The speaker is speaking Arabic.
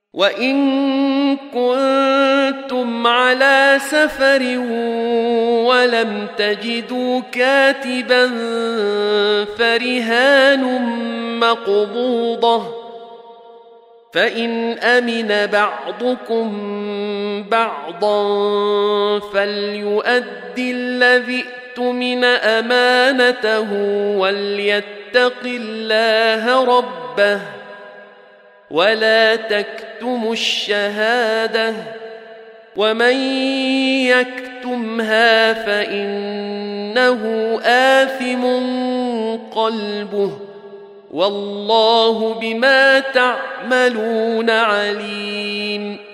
وإن كنتم على سفر ولم تجدوا كاتبا فرهان مقبوضة، فإن أمن بعضكم بعضا فليؤدي الذي اؤتمن أمانته وليتق الله ربه ولا تكتموا الشهادة، ومن يكتمها فإنه آثم قلبه، والله بما تعملون عليم.